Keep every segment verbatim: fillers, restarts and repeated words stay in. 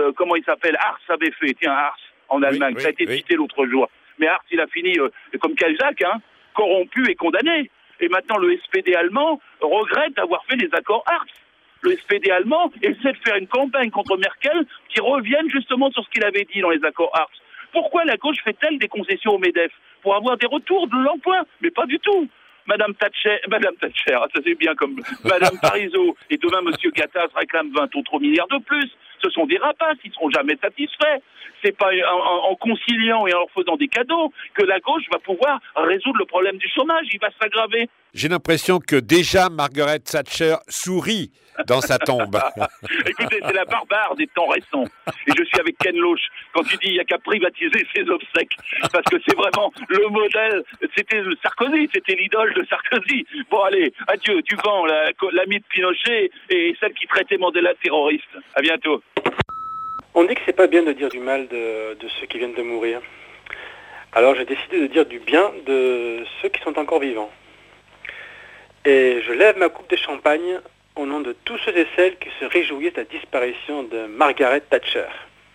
euh, comment il s'appelle, Ars avait fait, tiens, Ars, en Allemagne, oui, oui, ça a été oui. cité l'autre jour. Mais Ars, il a fini euh, comme Cahuzac, hein, corrompu et condamné. Et maintenant, le S P D allemand regrette d'avoir fait les accords Ars. Le S P D allemand essaie de faire une campagne contre Merkel qui revienne justement sur ce qu'il avait dit dans les accords Ars. Pourquoi la gauche fait-elle des concessions au MEDEF? Pour avoir des retours de l'emploi? Mais pas du tout. Madame Thatcher, Madame Thatcher, ça c'est bien comme Madame Parizeau, et demain Monsieur Gattaz réclame vingt autres milliards de plus. Ce sont des rapaces, ils ne seront jamais satisfaits. C'est pas en, en conciliant et en leur faisant des cadeaux que la gauche va pouvoir résoudre le problème du chômage. Il va s'aggraver. J'ai l'impression que déjà Margaret Thatcher sourit dans sa tombe. Écoutez, c'est la barbare des temps récents. Et je suis avec Ken Loach quand il dit il n'y a qu'à privatiser ses obsèques. Parce que c'est vraiment le modèle. C'était Sarkozy, c'était l'idole de Sarkozy. Bon, allez, adieu, du vent, la, l'ami de Pinochet et celle qui traitait Mandela de terroriste. À bientôt. On dit que c'est pas bien de dire du mal de, de ceux qui viennent de mourir. Alors j'ai décidé de dire du bien de ceux qui sont encore vivants. Et je lève ma coupe de champagne au nom de tous ceux et celles qui se réjouissent de la disparition de Margaret Thatcher.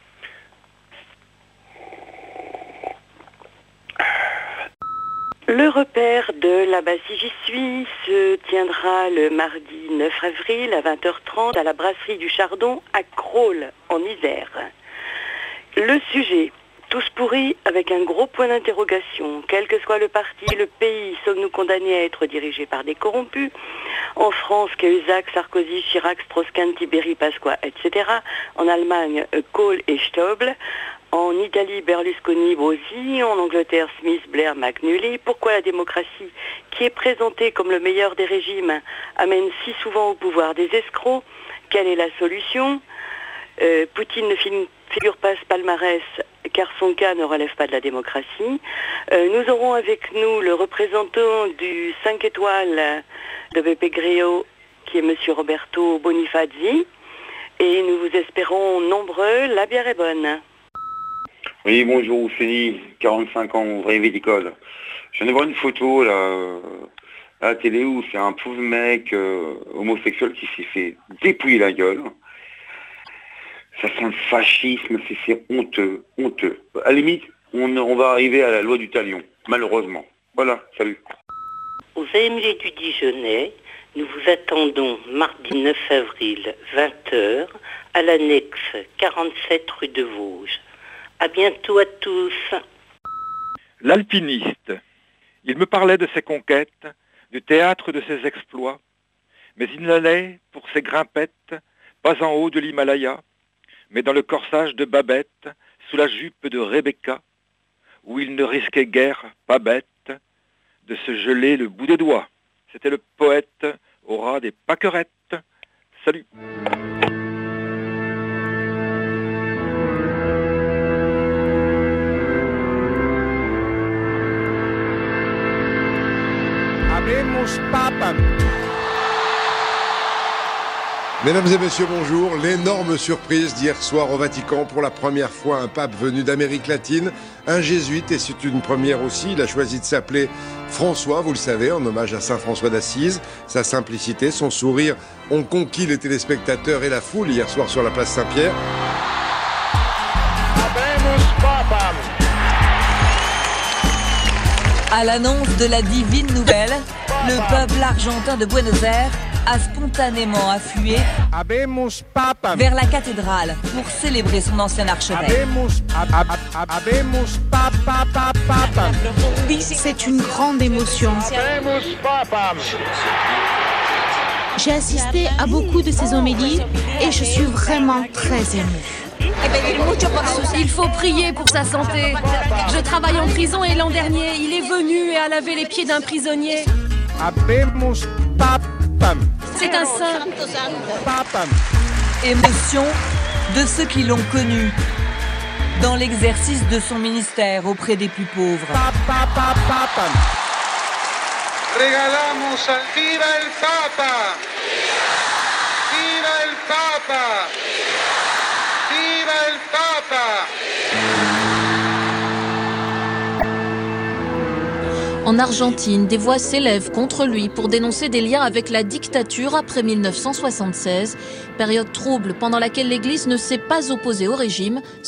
Le repère de la Bastille J'y suis se tiendra le mardi neuf avril à vingt heures trente à la brasserie du Chardon à Crolles, en Isère. Le sujet, tous pourris avec un gros point d'interrogation. Quel que soit le parti, le pays, sommes-nous condamnés à être dirigés par des corrompus? En France, Cahuzac, Sarkozy, Chirac, Strauss-Kahn, Tiberi, Pasqua, et cetera. En Allemagne, Kohl et Stoble. En Italie, Berlusconi, Brosi. En Angleterre, Smith, Blair, McNulty. Pourquoi la démocratie, qui est présentée comme le meilleur des régimes, amène si souvent au pouvoir des escrocs? Quelle est la solution? euh, Poutine ne figure pas ce palmarès car son cas ne relève pas de la démocratie. Euh, nous aurons avec nous le représentant du cinq étoiles de Beppe Grillo, qui est M. Roberto Bonifazzi. Et nous vous espérons nombreux. La bière est bonne. Oui, bonjour, Oufénie, quarante-cinq ans, ouvrier viticole. Je viens de voir une photo là, euh, à la télé où c'est un pauvre mec euh, homosexuel qui s'est fait dépouiller la gueule. Ça sent le fascisme, c'est, c'est honteux, honteux. À la limite, on, on va arriver à la loi du talion, malheureusement. Voilà, salut. Aux A M G du Dijonais, nous vous attendons mardi neuf avril, vingt heures, à l'annexe quarante-sept rue de Vosges. À bientôt à tous. L'alpiniste. Il me parlait de ses conquêtes, du théâtre de ses exploits, mais il n'allait, pour ses grimpettes, pas en haut de l'Himalaya, mais dans le corsage de Babette, sous la jupe de Rebecca, où il ne risquait guère, pas bête, de se geler le bout des doigts. C'était le poète au ras des pâquerettes. Salut. Mesdames et messieurs, bonjour. L'énorme surprise d'hier soir au Vatican. Pour la première fois, un pape venu d'Amérique latine, un jésuite, et c'est une première aussi. Il a choisi de s'appeler François, vous le savez, en hommage à Saint François d'Assise. Sa simplicité, son sourire ont conquis les téléspectateurs et la foule hier soir sur la place Saint-Pierre. À l'annonce de la divine nouvelle, le peuple argentin de Buenos Aires a spontanément afflué vers la cathédrale pour célébrer son ancien archevêque. C'est une grande émotion. J'ai assisté à beaucoup de ces homélies et je suis vraiment très émue. Il faut prier pour sa santé. Je travaille en prison et l'an dernier, il est venu et a lavé les pieds d'un prisonnier. C'est un saint. Émotion de ceux qui l'ont connu dans l'exercice de son ministère auprès des plus pauvres. Regalamos al Viva el Papa! Viva el Papa! Viva el Papa! En Argentine, des voix s'élèvent contre lui pour dénoncer des liens avec la dictature après mille neuf cent soixante-seize, période trouble pendant laquelle l'Église ne s'est pas opposée au régime.